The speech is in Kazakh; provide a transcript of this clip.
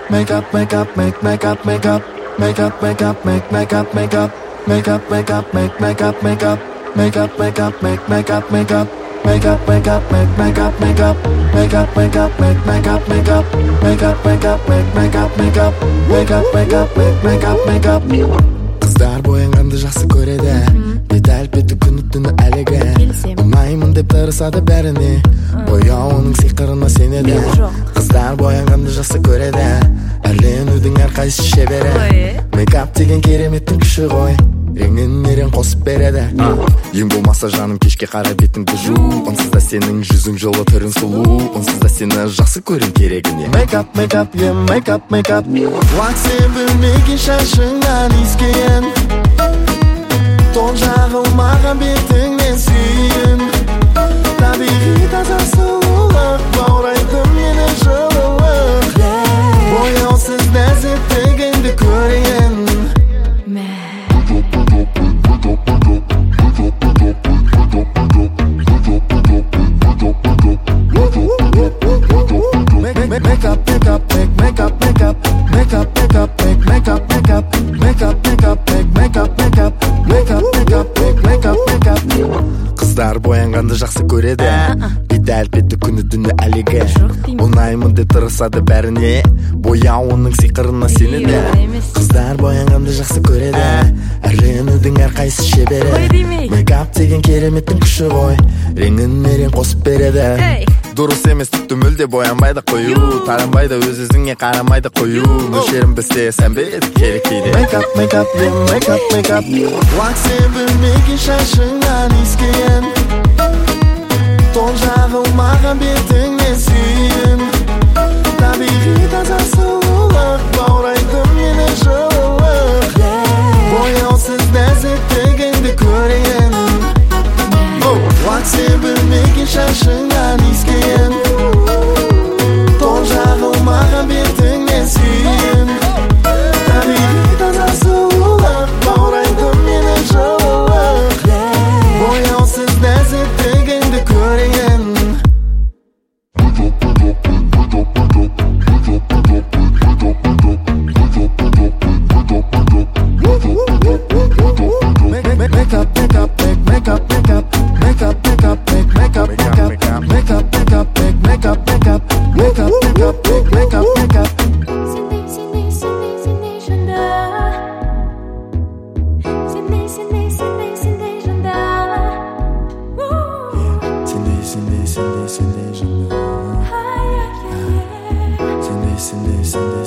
make up, make up, make up, make up, make up, make up, make up, make up, make up, make up, make up, make up, make up, make up, make up, make up. Make up, make up, make up, make up, make up, make up, make up, make up, make up, make up, make up, make up, make up, make up, make up, make up. Kızlar boyanganды жақсы көреді, бет әлпеті күні түні әлегі. Ұнаймын деп тырысады бәріне, бояуының сиқырына сенеді. Kızlar boyanganды жақсы көреді, әрленудің әрқайсысы шебері. Мейкап деген кереметтің күші ғой, реңнен нерең қосып береді. Ең болмаса жаным кешке қара бетіңді жу, онсыз да сенің жүзің жылы түрің сұлу, онсыз да сені жақсы көрем керегіне. Make up, make up, yeah, make up, make up. Уақ сен білмеген шашыңнан иіскеген, тон жағылмаған бетіңнен сүйін. Табиғи таза сұлулық баурайды мені жылылық, бояусыз нәзіктігіңді көрейін. Make up, make up, make up, make up, make up, make up, make up, make up, make up, make up, make up, make up, make up, make up, make up, make up. Қыздар боянғанды жақсы көреді, бет әлпеті күні түні әлегі. Ұнаймын деп тырысады бәріне, бояуының сиқырына сенеді. Қыздар боянғанды жақсы көреді, әрленудің әрқайсысы шебері. Мейкап деген кереметтің күші ғой, реңін нерең қосып береді. Дұрыс емес тіпті мүлде боянбайды қою, таранбайды өз-өзіңе қарамайды қою. Мөлшерін білсе сән бет керек кейде. Make up, make up, yeah, make up, make up. Уақ сен білмеген шашыңнан иіскеген, тон жағылмаған бетіңнен сүйін. Табиғи таза сұлулық баурайды мені жылылық, бояусыз нәзіктігіңді көрейін. Уақ сен білмеген шашыңнан иіскеген, тон жағылмаған бетіңнен сүйін. Табиғи таза сұлулық баурайды мені жылылық, бояусыз нәзіктігіңді көрейін. Make up, make up, make up, make up, make up, make up, make up, make up, make up, make up, make up, make up, make up, make up, make up, make up, make up. Cindy,